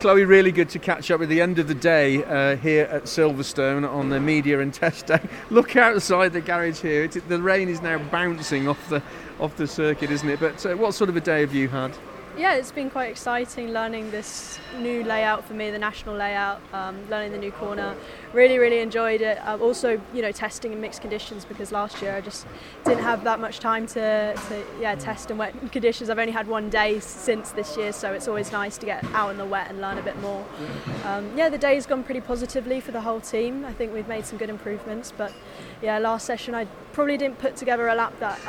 Chloe, really good to catch up at the end of the day here at Silverstone on the media and test day. Look outside the garage here. The rain is now bouncing off the circuit, isn't it? But what sort of a day have you had? Yeah, it's been quite exciting learning this new layout for me, the national layout, learning the new corner. Really enjoyed it. Also, testing in mixed conditions, because last year I just didn't have that much time to test in wet conditions. I've only had one day since this year, so it's always nice to get out in the wet and learn a bit more. The day's gone pretty positively for the whole team. I think we've made some good improvements, but last session I probably didn't put together a lap that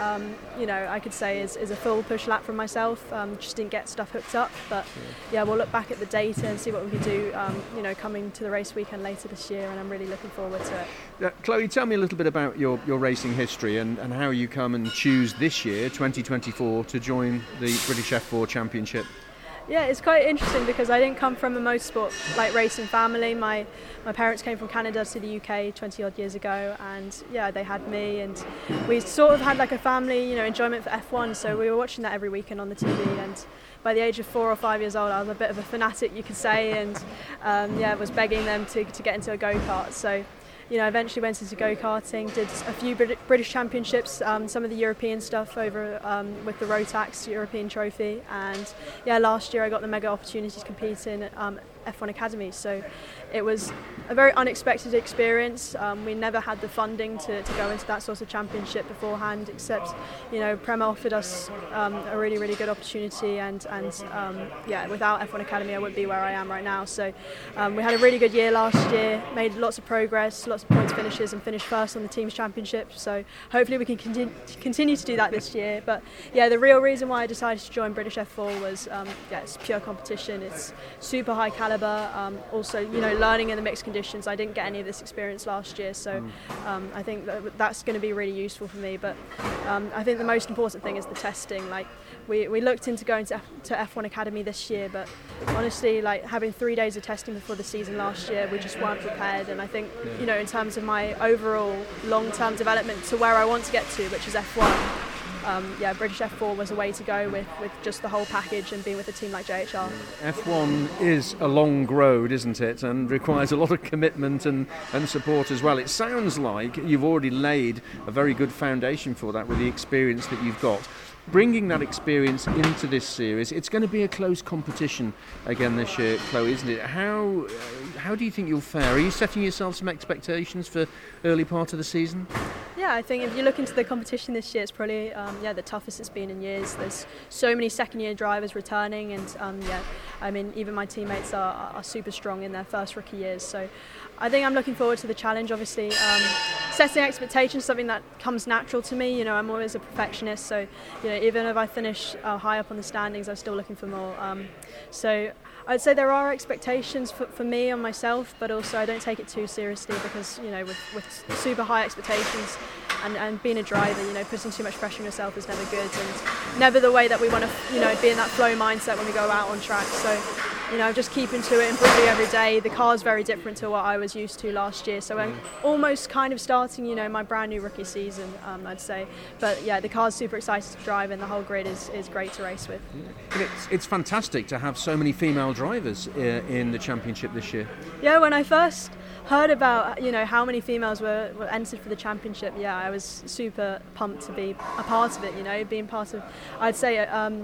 I could say is a full push lap from myself. Just didn't get stuff hooked up, but we'll look back at the data and see what we can do coming to the race weekend later this year, and I'm really looking forward to it. Chloe, tell me a little bit about your racing history and how you come and choose this year, 2024, to join the British F4 Championship. Yeah, it's quite interesting because I didn't come from a motorsport racing family. My parents came from Canada to the UK 20 odd years ago, and they had me, and we sort of had like a family enjoyment for F1, so we were watching that every weekend on the TV. And by the age of 4 or 5 years old, I was a bit of a fanatic, you could say, and was begging them to get into a go-kart. So eventually went into go-karting, did a few British Championships, some of the European stuff over with the Rotax European Trophy, and last year I got the mega opportunity to compete in F1 Academy. So it was a very unexpected experience. We never had the funding to go into that sort of championship beforehand, except Prema offered us a really good opportunity, and without F1 Academy I wouldn't be where I am right now. So we had a really good year last year, made lots of progress, lots of points finishes, and finished first on the team's championship. So hopefully we can continue to do that this year. But the real reason why I decided to join British F4 was it's pure competition. It's super high caliber. Also learning in the mixed conditions. I didn't get any of this experience last year, so I think that's going to be really useful for me. But I think the most important thing is the testing. Like we looked into going to F1 Academy this year, but honestly, having 3 days of testing before the season last year, we just weren't prepared. And I think in terms of my overall long-term development to where I want to get to, which is F1, British F4 was a way to go with just the whole package and being with a team like JHR. F1 is a long road, isn't it, and requires a lot of commitment and support as well. It sounds like you've already laid a very good foundation for that with the experience that you've got. Bringing that experience into this series, it's going to be a close competition again this year, Chloe, isn't it? How do you think you'll fare? Are you setting yourself some expectations for early part of the season? Yeah, I think if you look into the competition this year, it's probably the toughest it's been in years. There's so many second-year drivers returning, and even my teammates are super strong in their first rookie years. So I think I'm looking forward to the challenge. Obviously, setting expectations is something that comes natural to me. I'm always a perfectionist, so even if I finish high up on the standings, I'm still looking for more. So I'd say there are expectations for me on myself, but also I don't take it too seriously because with super high expectations and being a driver, putting too much pressure on yourself is never good, and never the way that we want to be in that flow mindset when we go out on track. So just keeping to it, improving every day. The car's very different to what I was used to last year, so I'm almost kind of starting my brand new rookie season, I'd say. But the car's super excited to drive, and the whole grid is great to race with. It's fantastic to have so many female drivers in the championship this year. Yeah, when I first heard about how many females were entered for the championship, I was super pumped to be a part of it. Being part of, I'd say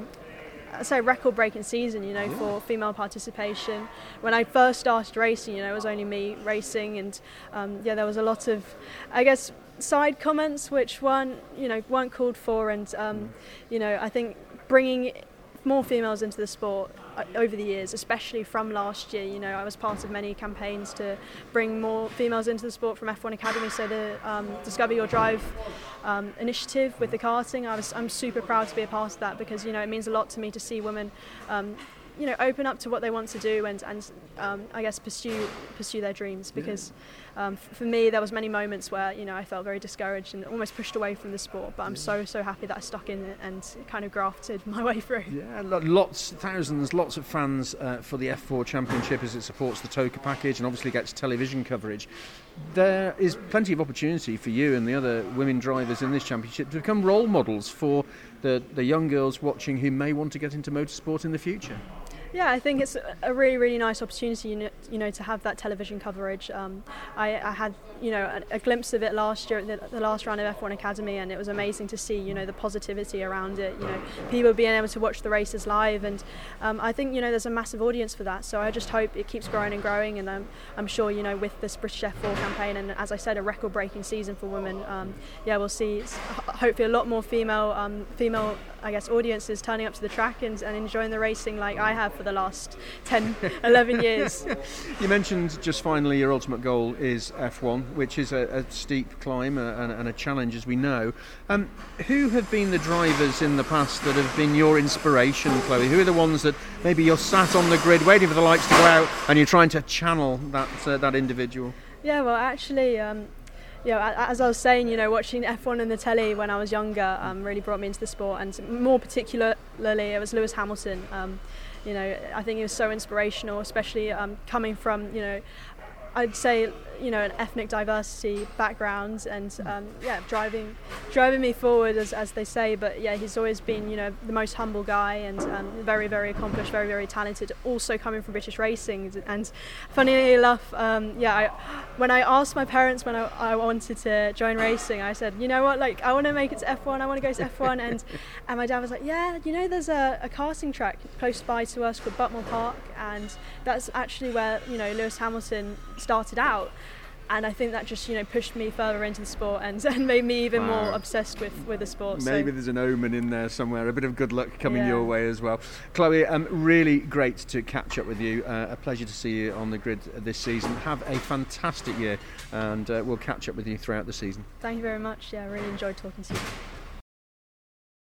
a record-breaking season, for female participation. When I first started racing, it was only me racing, and there was a lot of, I guess, side comments which weren't called for, and I think bringing more females into the sport over the years, especially from last year. I was part of many campaigns to bring more females into the sport from F1 Academy. So the Discover Your Drive initiative with the karting, I'm super proud to be a part of that, because it means a lot to me to see women open up to what they want to do and I guess pursue their dreams, because for me there was many moments where I felt very discouraged and almost pushed away from the sport, but I'm so happy that I stuck in it and kind of grafted my way through. Lots of fans for the F4 Championship, as it supports the TOCA package and obviously gets television coverage. There is plenty of opportunity for you and the other women drivers in this championship to become role models for the young girls watching who may want to get into motorsport in the future. Yeah, I think it's a really, really nice opportunity, you know, to have that television coverage. I had, you know, a glimpse of it last year at the last round of F1 Academy, and it was amazing to see, you know, the positivity around it. You know, people being able to watch the races live, and I think, you know, there's a massive audience for that. So I just hope it keeps growing and growing, and I'm sure, you know, with this British F4 campaign, and as I said, a record-breaking season for women, yeah, we'll see hopefully a lot more female, I guess, audiences turning up to the track and enjoying the racing like I have for the last 10, 11 years. You mentioned just finally your ultimate goal is F1, which is a steep climb and a challenge, as we know. Who have been the drivers in the past that have been your inspiration, Chloe? Who are the ones that maybe you're sat on the grid waiting for the lights to go out and you're trying to channel that individual? Yeah, well, actually, you know, as I was saying, you know, watching F1 on the telly when I was younger really brought me into the sport, and more particularly it was Lewis Hamilton. You know, I think he was so inspirational, especially coming from, you know, I'd say, you know, an ethnic diversity background, and yeah, driving me forward, as they say. But yeah, he's always been, you know, the most humble guy, and very, very accomplished, very, very talented. Also coming from British racing, and funnily enough, yeah, when I asked my parents when I wanted to join racing, I said, you know what, like, I want to make it to F1. I want to go to F1, and my dad was like, yeah, you know, there's a karting track close by to us called Butmore Park, and that's actually where, you know, Lewis Hamilton started out. And I think that just, you know, pushed me further into the sport and made me even more obsessed with the sport. Maybe there's an omen in there somewhere, a bit of good luck coming your way as well. Chloe, really great to catch up with you. A pleasure to see you on the grid this season. Have a fantastic year, and we'll catch up with you throughout the season. Thank you very much. Yeah, I really enjoyed talking to you.